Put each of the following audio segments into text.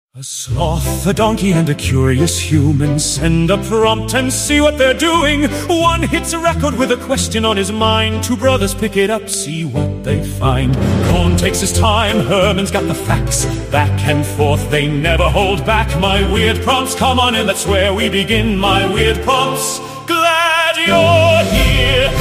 A sloth, a donkey, and a curious human send a prompt and see what they're doing. One hits a record with a question on his mind. Two brothers pick it up, see what they find. Cohn takes his time, Herman's got the facts. Back and forth, they never hold back. My weird prompts, come on in, that's where we begin. My weird prompts, glad you're here.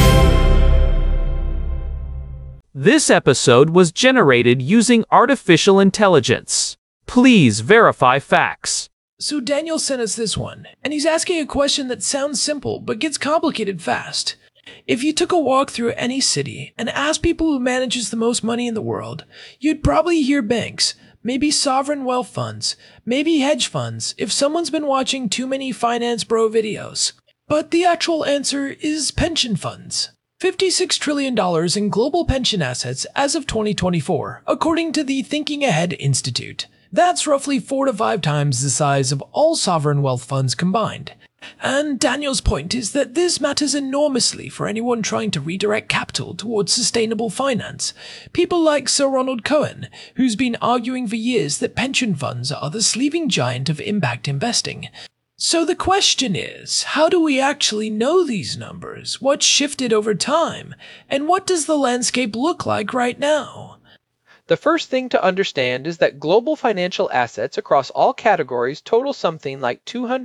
This episode was generated using artificial intelligence. Please verify facts. So Daniel sent us this one, and he's asking a question that sounds simple but gets complicated fast. If you took a walk through any city and asked people who manages the most money in the world, you'd probably hear banks, maybe sovereign wealth funds, maybe hedge funds if someone's been watching too many Finance Bro videos. But the actual answer is pension funds. $56 trillion in global pension assets as of 2024, according to the Thinking Ahead Institute. That's roughly 4 to 5 times the size of all sovereign wealth funds combined. And Daniel's point is that this matters enormously for anyone trying to redirect capital towards sustainable finance. People like Sir Ronald Cohen, who's been arguing for years that pension funds are the sleeping giant of impact investing. So the question is, how do we actually know these numbers? What's shifted over time? And what does the landscape look like right now? The first thing to understand is that global financial assets across all categories total something like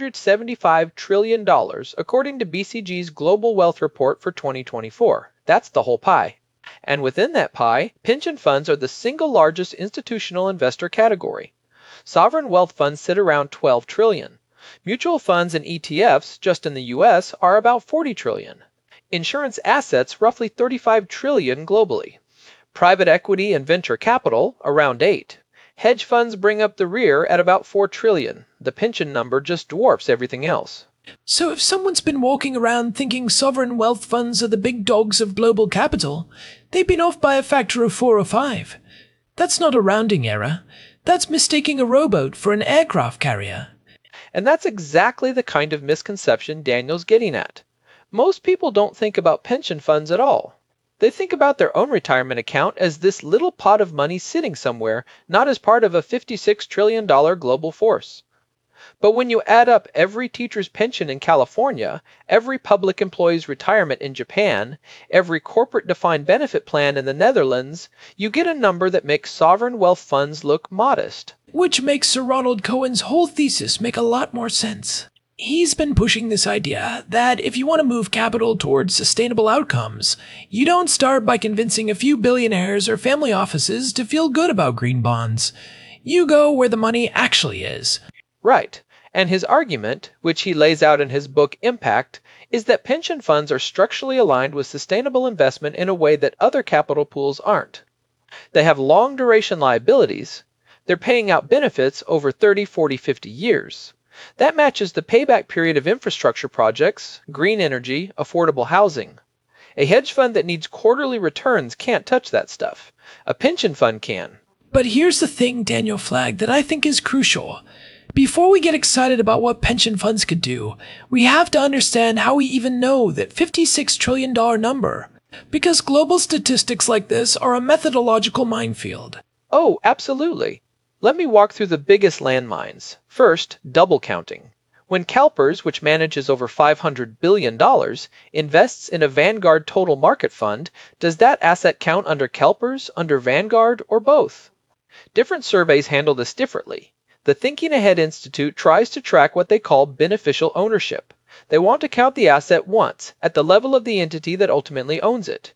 $275 trillion, according to BCG's Global Wealth Report for 2024. That's the whole pie. And within that pie, pension funds are the single largest institutional investor category. Sovereign wealth funds sit around $12 trillion. Mutual funds and ETFs, just in the US, are about $40 trillion. Insurance assets, roughly $35 trillion globally. Private equity and venture capital, around 8. Hedge funds bring up the rear at about 4 trillion. The pension number just dwarfs everything else. So if someone's been walking around thinking sovereign wealth funds are the big dogs of global capital, they've been off by a factor of 4 or 5. That's not a rounding error. That's mistaking a rowboat for an aircraft carrier. And that's exactly the kind of misconception Daniel's getting at. Most people don't think about pension funds at all. They think about their own retirement account as this little pot of money sitting somewhere, not as part of a $56 trillion global force. But when you add up every teacher's pension in California, every public employee's retirement in Japan, every corporate defined benefit plan in the Netherlands, you get a number that makes sovereign wealth funds look modest. Which makes Sir Ronald Cohen's whole thesis make a lot more sense. He's been pushing this idea that if you want to move capital towards sustainable outcomes, you don't start by convincing a few billionaires or family offices to feel good about green bonds. You go where the money actually is. Right. And his argument, which he lays out in his book Impact, is that pension funds are structurally aligned with sustainable investment in a way that other capital pools aren't. They have long duration liabilities. They're paying out benefits over 30, 40, 50 years. That matches the payback period of infrastructure projects, green energy, affordable housing. A hedge fund that needs quarterly returns can't touch that stuff. A pension fund can. But here's the thing Daniel flagged that I think is crucial. Before we get excited about what pension funds could do, we have to understand how we even know that $56 trillion number. Because global statistics like this are a methodological minefield. Oh, absolutely. Let me walk through the biggest landmines. First, double counting. When CalPERS, which manages over $500 billion, invests in a Vanguard Total Market Fund, does that asset count under CalPERS, under Vanguard, or both? Different surveys handle this differently. The Thinking Ahead Institute tries to track what they call beneficial ownership. They want to count the asset once, at the level of the entity that ultimately owns it.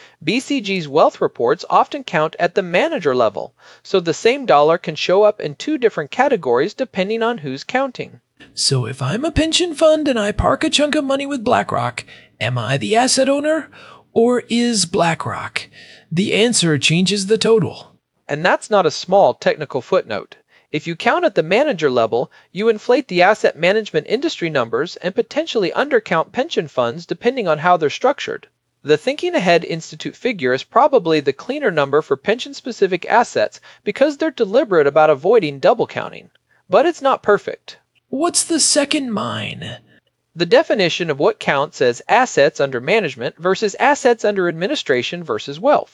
BCG's wealth reports often count at the manager level, so the same dollar can show up in 2 different categories depending on who's counting. So if I'm a pension fund and I park a chunk of money with BlackRock, am I the asset owner? Or is BlackRock? The answer changes the total. And that's not a small technical footnote. If you count at the manager level, you inflate the asset management industry numbers and potentially undercount pension funds depending on how they're structured. The Thinking Ahead Institute figure is probably the cleaner number for pension-specific assets because they're deliberate about avoiding double counting. But it's not perfect. What's the second mine? The definition of what counts as assets under management versus assets under administration versus wealth.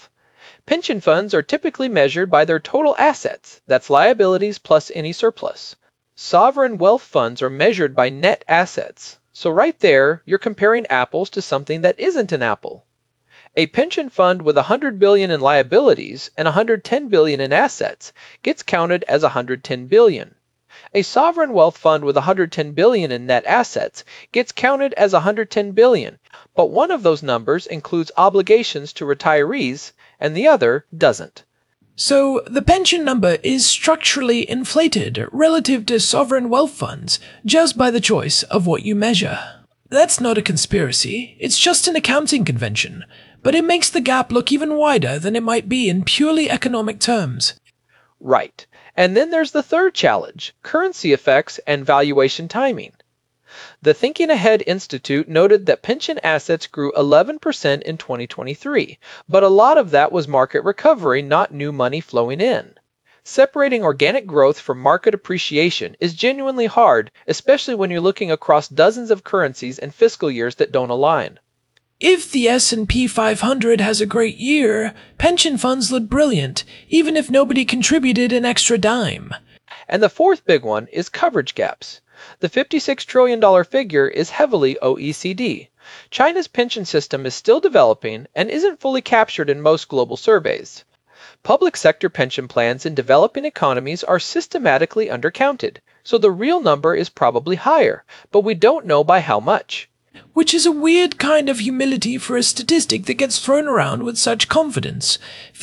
Pension funds are typically measured by their total assets, that's liabilities plus any surplus. Sovereign wealth funds are measured by net assets. So right there, you're comparing apples to something that isn't an apple. A pension fund with $100 billion in liabilities and $110 billion in assets gets counted as $110 billion. A sovereign wealth fund with $110 billion in net assets gets counted as $110 billion, but one of those numbers includes obligations to retirees and the other doesn't. So, the pension number is structurally inflated relative to sovereign wealth funds just by the choice of what you measure. That's not a conspiracy, it's just an accounting convention, but it makes the gap look even wider than it might be in purely economic terms. Right. And then there's the third challenge, currency effects and valuation timing. The Thinking Ahead Institute noted that pension assets grew 11% in 2023, but a lot of that was market recovery, not new money flowing in. Separating organic growth from market appreciation is genuinely hard, especially when you're looking across dozens of currencies and fiscal years that don't align. If the S&P 500 has a great year, pension funds look brilliant, even if nobody contributed an extra dime. And the fourth big one is coverage gaps. The $56 trillion figure is heavily OECD. China's pension system is still developing and isn't fully captured in most global surveys. Public sector pension plans in developing economies are systematically undercounted, so the real number is probably higher, but we don't know by how much. Which is a weird kind of humility for a statistic that gets thrown around with such confidence.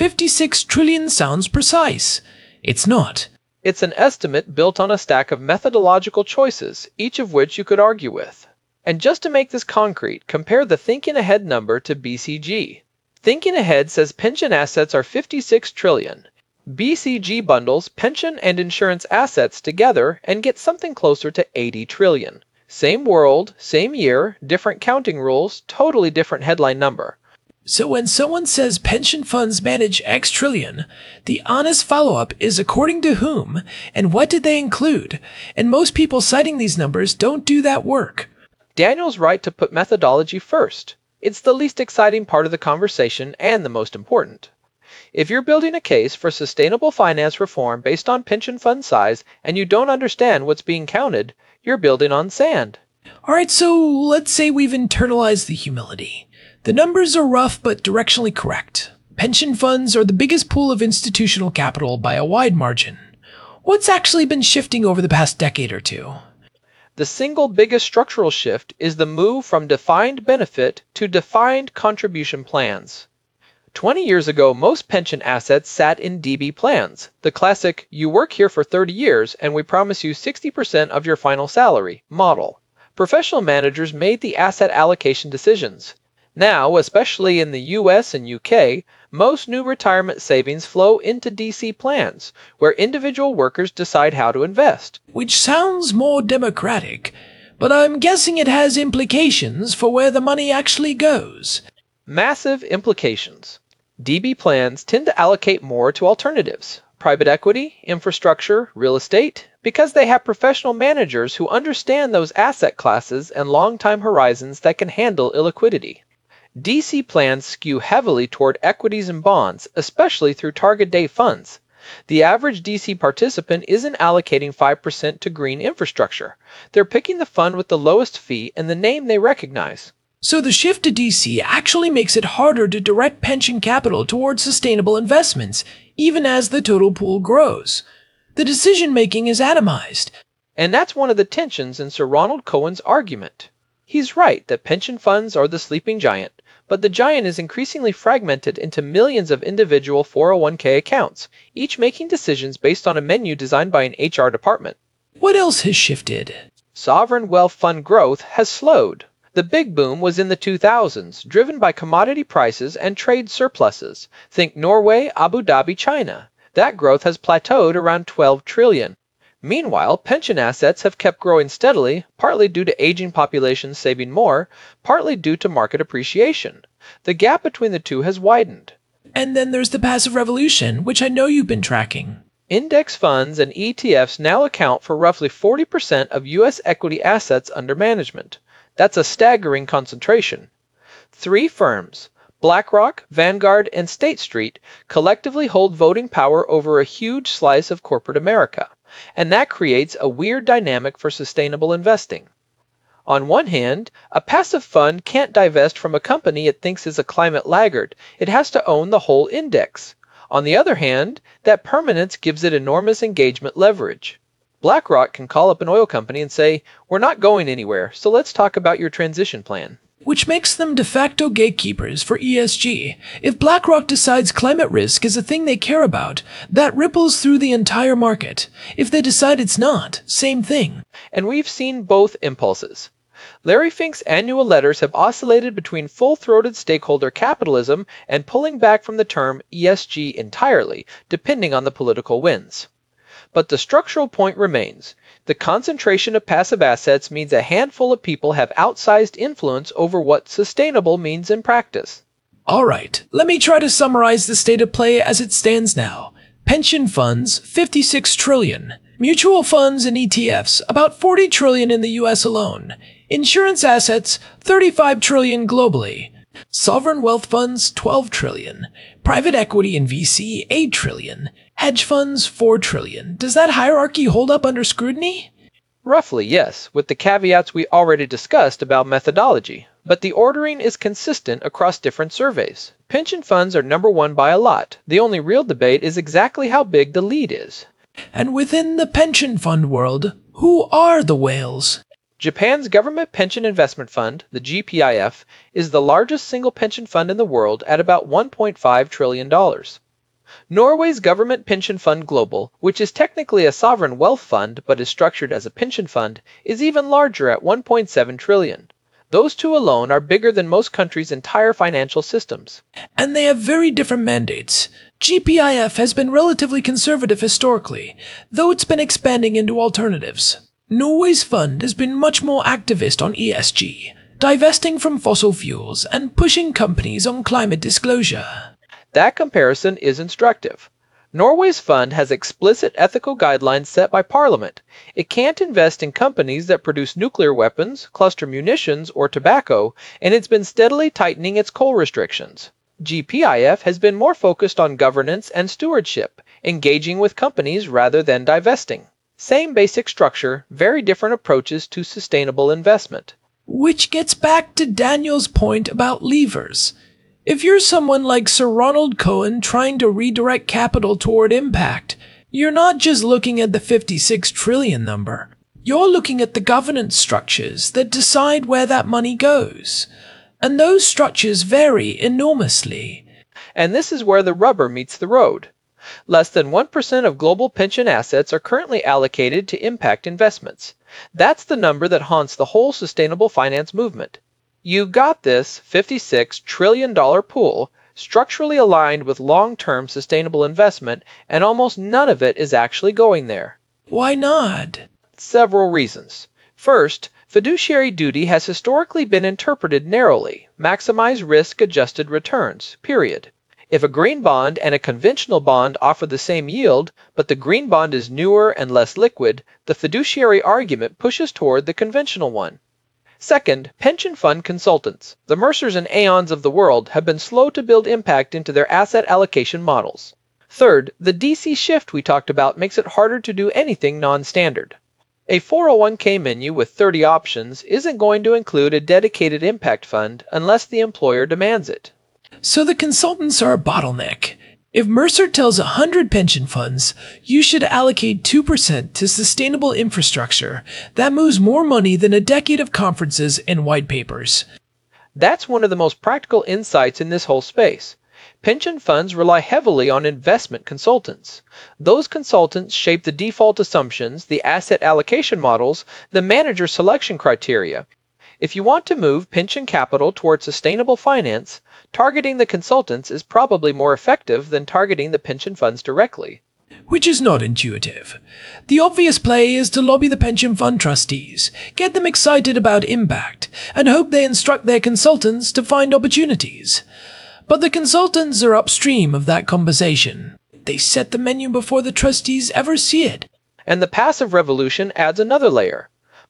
56 trillion sounds precise. It's not. It's an estimate built on a stack of methodological choices, each of which you could argue with. And just to make this concrete, compare the Thinking Ahead number to BCG. Thinking Ahead says pension assets are 56 trillion. BCG bundles pension and insurance assets together and gets something closer to 80 trillion. Same world, same year, different counting rules, totally different headline number. So when someone says pension funds manage X trillion, the honest follow-up is according to whom, and what did they include? And most people citing these numbers don't do that work. Daniel's right to put methodology first. It's the least exciting part of the conversation and the most important. If you're building a case for sustainable finance reform based on pension fund size and you don't understand what's being counted, you're building on sand. Alright, so let's say we've internalized the humility. The numbers are rough but directionally correct. Pension funds are the biggest pool of institutional capital by a wide margin. What's actually been shifting over the past decade or two? The single biggest structural shift is the move from defined benefit to defined contribution plans. 20 years ago, most pension assets sat in DB plans, the classic, you work here for 30 years and we promise you 60% of your final salary model. Professional managers made the asset allocation decisions. Now, especially in the US and UK, most new retirement savings flow into DC plans, where individual workers decide how to invest. Which sounds more democratic, but I'm guessing it has implications for where the money actually goes. Massive implications. DB plans tend to allocate more to alternatives, private equity, infrastructure, real estate, because they have professional managers who understand those asset classes and long time horizons that can handle illiquidity. DC plans skew heavily toward equities and bonds, especially through target date funds. The average DC participant isn't allocating 5% to green infrastructure. They're picking the fund with the lowest fee and the name they recognize. So the shift to DC actually makes it harder to direct pension capital towards sustainable investments, even as the total pool grows. The decision-making is atomized. And that's one of the tensions in Sir Ronald Cohen's argument. He's right that pension funds are the sleeping giant, but the giant is increasingly fragmented into millions of individual 401k accounts, each making decisions based on a menu designed by an HR department. What else has shifted? Sovereign wealth fund growth has slowed. The big boom was in the 2000s, driven by commodity prices and trade surpluses. Think Norway, Abu Dhabi, China. That growth has plateaued around 12 trillion. Meanwhile, pension assets have kept growing steadily, partly due to aging populations saving more, partly due to market appreciation. The gap between the two has widened. And then there's the passive revolution, which I know you've been tracking. Index funds and ETFs now account for roughly 40% of U.S. equity assets under management. That's a staggering concentration. 3 firms, BlackRock, Vanguard, and State Street collectively hold voting power over a huge slice of corporate America, and that creates a weird dynamic for sustainable investing. On one hand, a passive fund can't divest from a company it thinks is a climate laggard. It has to own the whole index. On the other hand, that permanence gives it enormous engagement leverage. BlackRock can call up an oil company and say, "We're not going anywhere, so let's talk about your transition plan." Which makes them de facto gatekeepers for ESG. If BlackRock decides climate risk is a thing they care about, that ripples through the entire market. If they decide it's not, same thing. And we've seen both impulses. Larry Fink's annual letters have oscillated between full-throated stakeholder capitalism and pulling back from the term ESG entirely, depending on the political winds. But the structural point remains. The concentration of passive assets means a handful of people have outsized influence over what sustainable means in practice. Alright, let me try to summarize the state of play as it stands now. Pension funds, 56 trillion. Mutual funds and ETFs, about 40 trillion in the US alone. Insurance assets, 35 trillion globally. Sovereign wealth funds, 12 trillion. Private equity and VC, 8 trillion. Hedge funds, 4 trillion. Does that hierarchy hold up under scrutiny? Roughly, yes, with the caveats we already discussed about methodology. But the ordering is consistent across different surveys. Pension funds are number one by a lot. The only real debate is exactly how big the lead is. And within the pension fund world, who are the whales? Japan's Government Pension Investment Fund, the GPIF, is the largest single pension fund in the world at about $1.5 trillion. Norway's Government Pension Fund Global, which is technically a sovereign wealth fund but is structured as a pension fund, is even larger at $1.7 trillion. Those two alone are bigger than most countries' entire financial systems. And they have very different mandates. GPIF has been relatively conservative historically, though it's been expanding into alternatives. Norway's fund has been much more activist on ESG, divesting from fossil fuels and pushing companies on climate disclosure. That comparison is instructive. Norway's fund has explicit ethical guidelines set by Parliament. It can't invest in companies that produce nuclear weapons, cluster munitions, or tobacco, and it's been steadily tightening its coal restrictions. GPIF has been more focused on governance and stewardship, engaging with companies rather than divesting. Same basic structure, very different approaches to sustainable investment. Which gets back to Daniel's point about levers. If you're someone like Sir Ronald Cohen trying to redirect capital toward impact, you're not just looking at the 56 trillion number. You're looking at the governance structures that decide where that money goes. And those structures vary enormously. And this is where the rubber meets the road. Less than 1% of global pension assets are currently allocated to impact investments. That's the number that haunts the whole sustainable finance movement. You got this $56 trillion pool, structurally aligned with long-term sustainable investment, and almost none of it is actually going there. Why not? Several reasons. First, fiduciary duty has historically been interpreted narrowly, maximize risk-adjusted returns, period. If a green bond and a conventional bond offer the same yield, but the green bond is newer and less liquid, the fiduciary argument pushes toward the conventional one. Second, pension fund consultants, the Mercers and Aons of the world, have been slow to build impact into their asset allocation models. Third, the DC shift we talked about makes it harder to do anything non-standard. A 401k menu with 30 options isn't going to include a dedicated impact fund unless the employer demands it. So the consultants are a bottleneck. If Mercer tells 100 pension funds, you should allocate 2% to sustainable infrastructure, that moves more money than a decade of conferences and white papers. That's one of the most practical insights in this whole space. Pension funds rely heavily on investment consultants. Those consultants shape the default assumptions, the asset allocation models, the manager selection criteria. If you want to move pension capital toward sustainable finance, targeting the consultants is probably more effective than targeting the pension funds directly. Which is not intuitive. The obvious play is to lobby the pension fund trustees, get them excited about impact, and hope they instruct their consultants to find opportunities. But the consultants are upstream of that conversation. They set the menu before the trustees ever see it. And the passive revolution adds another layer.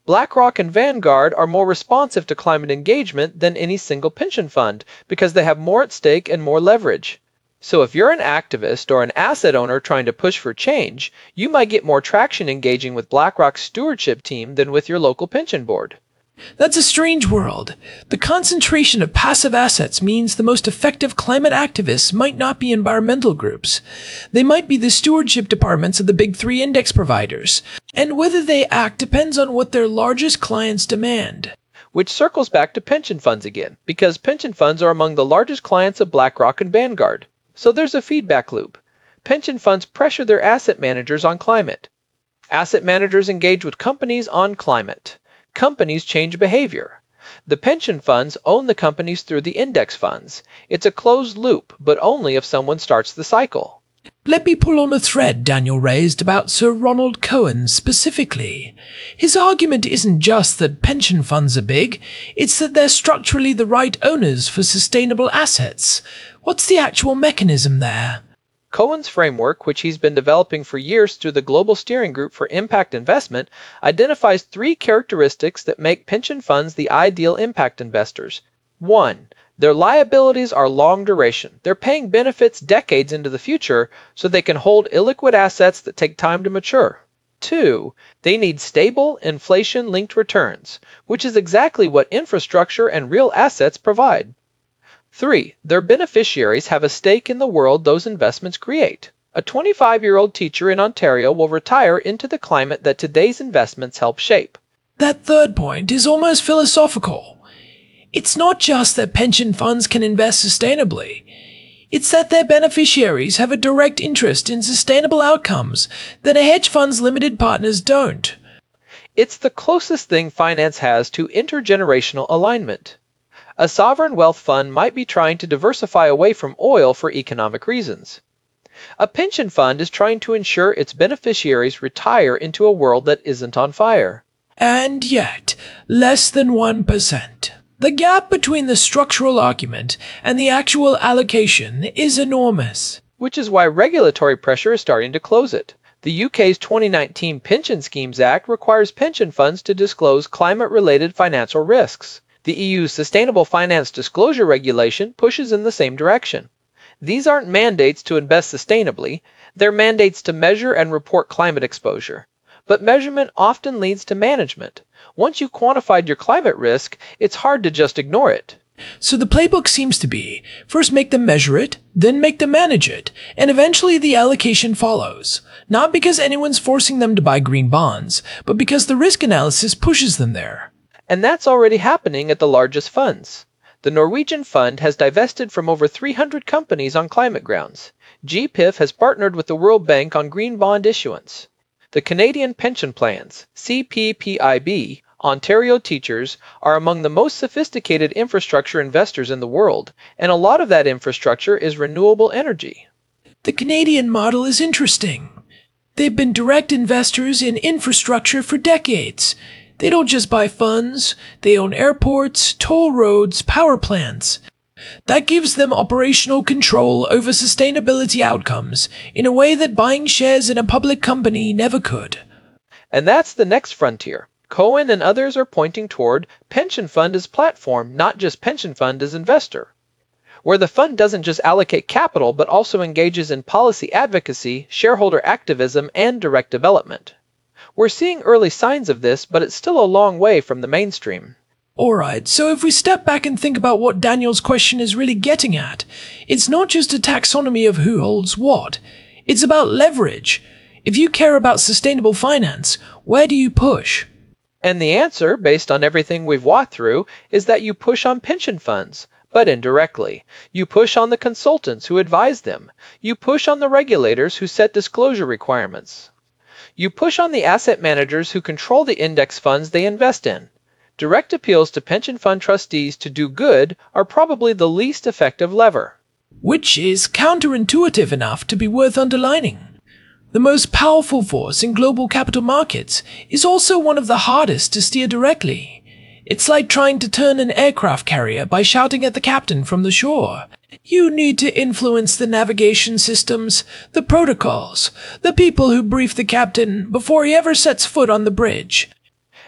BlackRock and Vanguard are more responsive to climate engagement than any single pension fund because they have more at stake and more leverage. So if you're an activist or an asset owner trying to push for change, you might get more traction engaging with BlackRock's stewardship team than with your local pension board. That's a strange world. The concentration of passive assets means the most effective climate activists might not be environmental groups. They might be the stewardship departments of the big three index providers, and whether they act depends on what their largest clients demand. Which circles back to pension funds again, because pension funds are among the largest clients of BlackRock and Vanguard. So there's a feedback loop. Pension funds pressure their asset managers on climate. Asset managers engage with companies on climate. Companies change behavior. The pension funds own the companies through the index funds. It's a closed loop, but only if someone starts the cycle. Let me pull on a thread Daniel raised about Sir Ronald Cohen specifically. His argument isn't just that pension funds are big, it's that they're structurally the right owners for sustainable assets. What's the actual mechanism there? Cohen's framework, which he's been developing for years through the Global Steering Group for Impact Investment, identifies 3 characteristics that make pension funds the ideal impact investors. 1. Their liabilities are long duration. They're paying benefits decades into the future so they can hold illiquid assets that take time to mature. 2. They need stable, inflation-linked returns, which is exactly what infrastructure and real assets provide. 3. Their beneficiaries have a stake in the world those investments create. A 25-year-old teacher in Ontario will retire into the climate that today's investments help shape. That third point is almost philosophical. It's not just that pension funds can invest sustainably. It's that their beneficiaries have a direct interest in sustainable outcomes that a hedge fund's limited partners don't. It's the closest thing finance has to intergenerational alignment. A sovereign wealth fund might be trying to diversify away from oil for economic reasons. A pension fund is trying to ensure its beneficiaries retire into a world that isn't on fire. And yet, less than 1%. The gap between the structural argument and the actual allocation is enormous. Which is why regulatory pressure is starting to close it. The UK's 2019 Pension Schemes Act requires pension funds to disclose climate-related financial risks. The EU's Sustainable Finance Disclosure Regulation pushes in the same direction. These aren't mandates to invest sustainably, they're mandates to measure and report climate exposure. But measurement often leads to management. Once you quantified your climate risk, it's hard to just ignore it. So the playbook seems to be, first make them measure it, then make them manage it, and eventually the allocation follows. Not because anyone's forcing them to buy green bonds, but because the risk analysis pushes them there. And that's already happening at the largest funds. The Norwegian fund has divested from over 300 companies on climate grounds. GPIF has partnered with the World Bank on green bond issuance. The Canadian pension plans, CPPIB, Ontario Teachers, are among the most sophisticated infrastructure investors in the world, and a lot of that infrastructure is renewable energy. The Canadian model is interesting. They've been direct investors in infrastructure for decades. They don't just buy funds, they own airports, toll roads, power plants. That gives them operational control over sustainability outcomes in a way that buying shares in a public company never could. And that's the next frontier. Cohen and others are pointing toward pension fund as platform, not just pension fund as investor, where the fund doesn't just allocate capital but also engages in policy advocacy, shareholder activism, and direct development. We're seeing early signs of this, but it's still a long way from the mainstream. Alright, so if we step back and think about what Daniel's question is really getting at, it's not just a taxonomy of who holds what. It's about leverage. If you care about sustainable finance, where do you push? And the answer, based on everything we've walked through, is that you push on pension funds, but indirectly. You push on the consultants who advise them. You push on the regulators who set disclosure requirements. You push on the asset managers who control the index funds they invest in. Direct appeals to pension fund trustees to do good are probably the least effective lever. Which is counterintuitive enough to be worth underlining. The most powerful force in global capital markets is also one of the hardest to steer directly. It's like trying to turn an aircraft carrier by shouting at the captain from the shore. You need to influence the navigation systems, the protocols, the people who brief the captain before he ever sets foot on the bridge.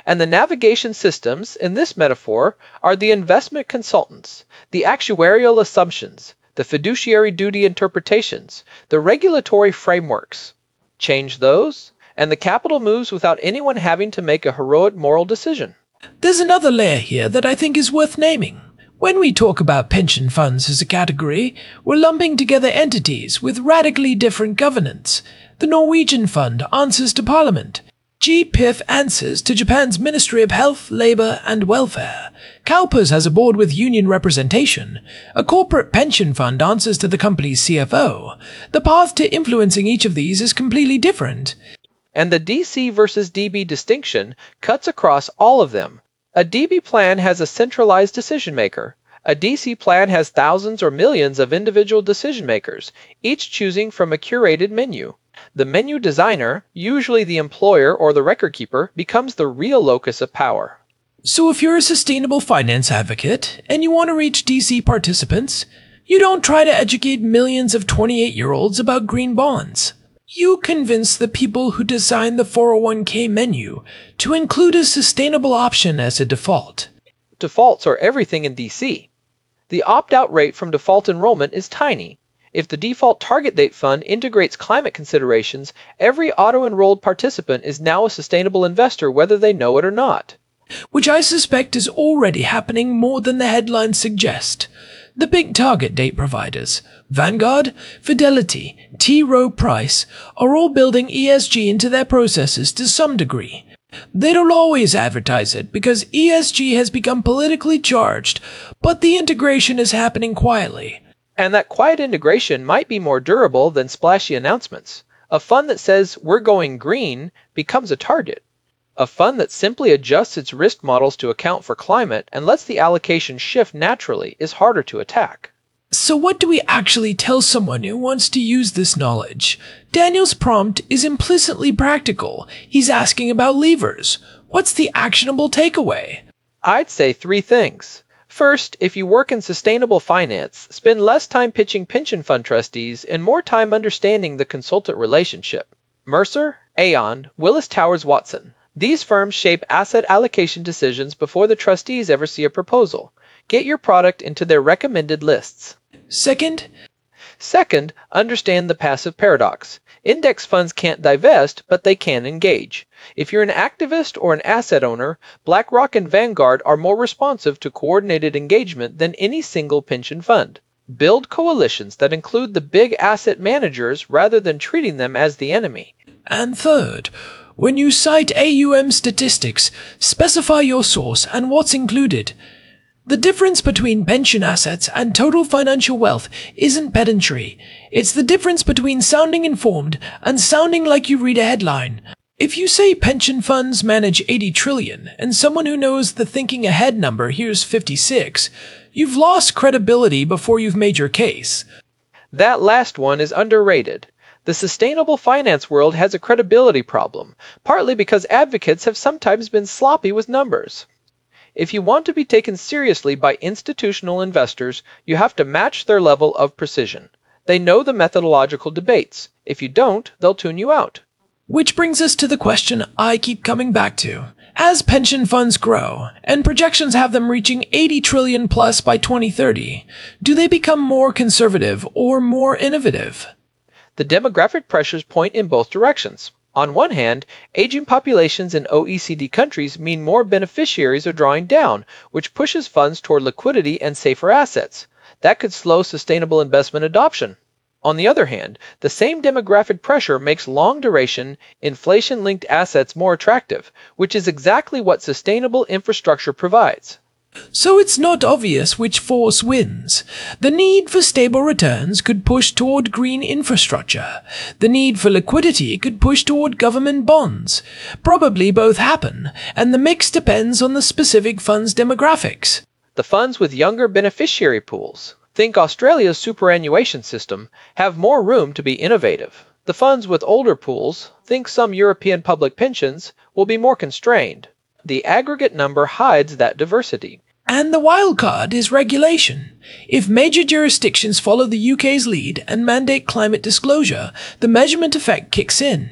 And the navigation systems, in this metaphor, are the investment consultants, the actuarial assumptions, the fiduciary duty interpretations, the regulatory frameworks. Change those, and the capital moves without anyone having to make a heroic moral decision. There's another layer here that I think is worth naming. When we talk about pension funds as a category, we're lumping together entities with radically different governance. The Norwegian fund answers to Parliament. GPIF answers to Japan's Ministry of Health, Labor and Welfare. CalPERS has a board with union representation. A corporate pension fund answers to the company's CFO. The path to influencing each of these is completely different. And the DC versus DB distinction cuts across all of them. A DB plan has a centralized decision maker. A DC plan has thousands or millions of individual decision makers, each choosing from a curated menu. The menu designer, usually the employer or the record keeper, becomes the real locus of power. So if you're a sustainable finance advocate and you want to reach DC participants, you don't try to educate millions of 28-year-olds about green bonds. You convince the people who design the 401k menu to include a sustainable option as a default. Defaults are everything in DC. The opt-out rate from default enrollment is tiny. If the default target date fund integrates climate considerations, every auto-enrolled participant is now a sustainable investor whether they know it or not. Which I suspect is already happening more than the headlines suggest. The big target date providers, Vanguard, Fidelity, T. Rowe Price, are all building ESG into their processes to some degree. They don't always advertise it because ESG has become politically charged, but the integration is happening quietly. And that quiet integration might be more durable than splashy announcements. A fund that says, "We're going green," becomes a target. A fund that simply adjusts its risk models to account for climate and lets the allocation shift naturally is harder to attack. So what do we actually tell someone who wants to use this knowledge? Daniel's prompt is implicitly practical. He's asking about levers. What's the actionable takeaway? I'd say 3 things. First, if you work in sustainable finance, spend less time pitching pension fund trustees and more time understanding the consultant relationship. Mercer, Aon, Willis Towers Watson. These firms shape asset allocation decisions before the trustees ever see a proposal. Get your product into their recommended lists. Second, understand the passive paradox. Index funds can't divest, but they can engage. If you're an activist or an asset owner, BlackRock and Vanguard are more responsive to coordinated engagement than any single pension fund. Build coalitions that include the big asset managers rather than treating them as the enemy. And third, when you cite AUM statistics, specify your source and what's included. The difference between pension assets and total financial wealth isn't pedantry. It's the difference between sounding informed and sounding like you read a headline. If you say pension funds manage 80 trillion and someone who knows the thinking ahead number hears 56, you've lost credibility before you've made your case. That last one is underrated. The sustainable finance world has a credibility problem, partly because advocates have sometimes been sloppy with numbers. If you want to be taken seriously by institutional investors, you have to match their level of precision. They know the methodological debates. If you don't, they'll tune you out. Which brings us to the question I keep coming back to. As pension funds grow, and projections have them reaching 80 trillion plus by 2030, do they become more conservative or more innovative? The demographic pressures point in both directions. On one hand, aging populations in OECD countries mean more beneficiaries are drawing down, which pushes funds toward liquidity and safer assets. That could slow sustainable investment adoption. On the other hand, the same demographic pressure makes long-duration, inflation-linked assets more attractive, which is exactly what sustainable infrastructure provides. So it's not obvious which force wins. The need for stable returns could push toward green infrastructure. The need for liquidity could push toward government bonds. Probably both happen, and the mix depends on the specific fund's demographics. The funds with younger beneficiary pools, think Australia's superannuation system, have more room to be innovative. The funds with older pools, think some European public pensions, will be more constrained. The aggregate number hides that diversity. And the wild card is regulation. If major jurisdictions follow the UK's lead and mandate climate disclosure, the measurement effect kicks in.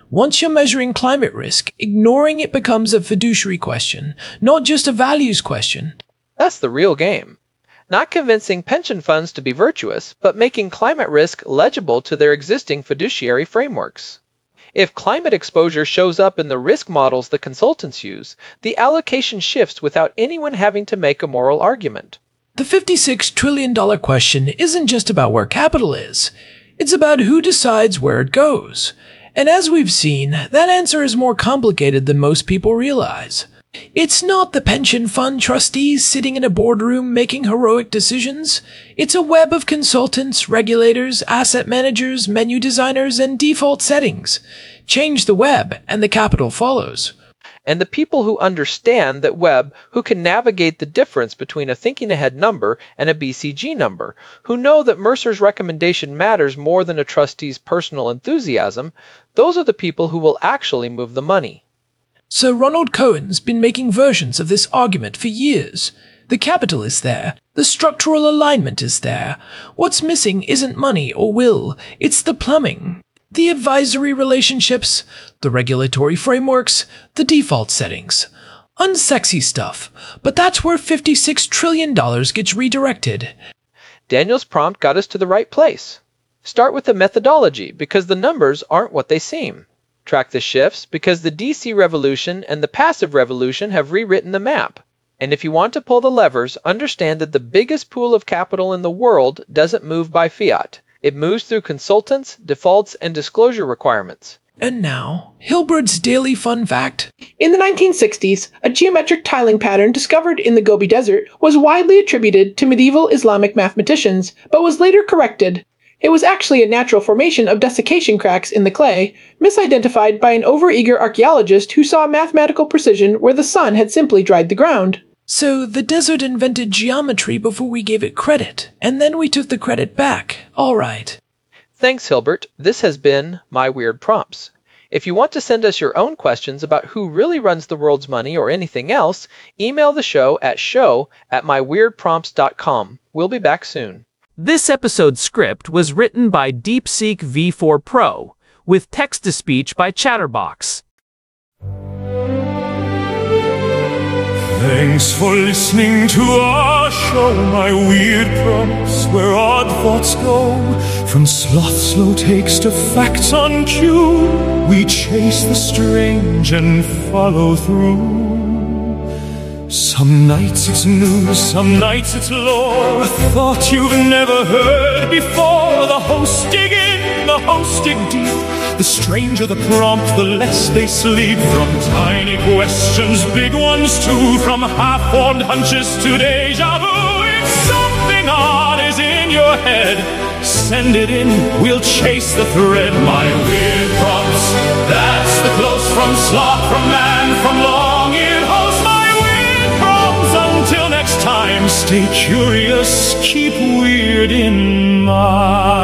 Once you're measuring climate risk, ignoring it becomes a fiduciary question, not just a values question. That's the real game. Not convincing pension funds to be virtuous, but making climate risk legible to their existing fiduciary frameworks. If climate exposure shows up in the risk models the consultants use, the allocation shifts without anyone having to make a moral argument. The $56 trillion question isn't just about where capital is. It's about who decides where it goes. And as we've seen, that answer is more complicated than most people realize. It's not the pension fund trustees sitting in a boardroom making heroic decisions. It's a web of consultants, regulators, asset managers, menu designers, and default settings. Change the web, and the capital follows. And the people who understand that web, who can navigate the difference between a thinking ahead number and a BCG number, who know that Mercer's recommendation matters more than a trustee's personal enthusiasm, those are the people who will actually move the money. Sir Ronald Cohen's been making versions of this argument for years. The capital is there. The structural alignment is there. What's missing isn't money or will. It's the plumbing. The advisory relationships, the regulatory frameworks, the default settings. Unsexy stuff, but that's where $56 trillion gets redirected. Daniel's prompt got us to the right place. Start with the methodology, because the numbers aren't what they seem. Track the shifts, because the DC revolution and the passive revolution have rewritten the map. And if you want to pull the levers, understand that the biggest pool of capital in the world doesn't move by fiat. It moves through consultants, defaults, and disclosure requirements. And now, Hilbert's daily fun fact. In the 1960s, a geometric tiling pattern discovered in the Gobi Desert was widely attributed to medieval Islamic mathematicians, but was later corrected. It was actually a natural formation of desiccation cracks in the clay, misidentified by an overeager archaeologist who saw mathematical precision where the sun had simply dried the ground. So the desert invented geometry before we gave it credit, and then we took the credit back. All right. Thanks, Hilbert. This has been My Weird Prompts. If you want to send us your own questions about who really runs the world's money or anything else, email the show at show@myweirdprompts.com. We'll be back soon. This episode's script was written by DeepSeek V4 Pro, with text-to-speech by Chatterbox. Thanks for listening to our show, My Weird Prompts, where odd thoughts go. From sloth slow takes to facts on cue, we chase the strange and follow through. Some nights it's news, some nights it's lore, a thought you've never heard before. The hosts dig in, the hosts dig deep. The stranger the prompt, the less they sleep. From tiny questions, big ones too, from half-formed hunches to deja vu. If something odd is in your head, send it in, we'll chase the thread. My Weird Prompts, that's the close from sloth, from man, from long-eared host. My Weird Prompts, until next time, stay curious, keep weird in mind.